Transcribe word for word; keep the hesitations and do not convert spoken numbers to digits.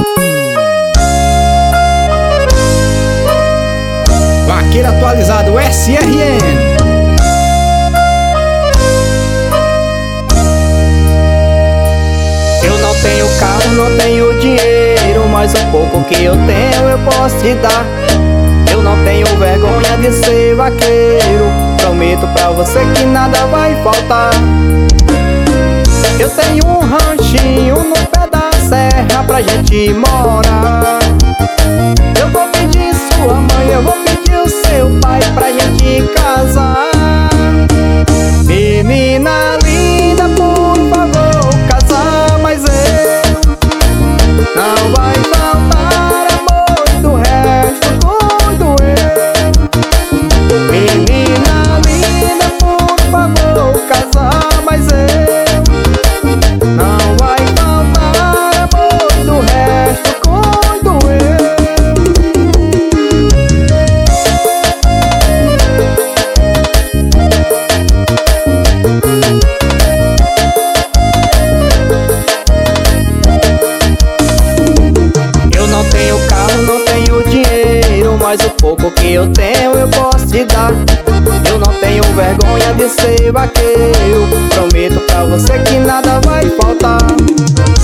Vaqueiro atualizado S R N. Eu não tenho carro, não tenho dinheiro, mas o pouco que eu tenho eu posso te dar. Eu não tenho vergonha de ser vaqueiro, prometo pra você que nada vai faltar. Eu tenho um ranchinho no pé da serra pra gente morar. Eu vou pedir sua mãe, eu vou pedir o seu pai pra gente casar. Menina linda, por favor, casar, mas eu não vai faltar amor, do resto cuido eu. Menina linda, por favor, casar, mas eu não vai faltar amor, do resto cuido eu. Eu não tenho carro, não tenho dinheiro, mas o pouco que eu tenho eu posso te dar. Eu não tenho vergonha de ser vaqueiro, prometo pra você que nada vai faltar.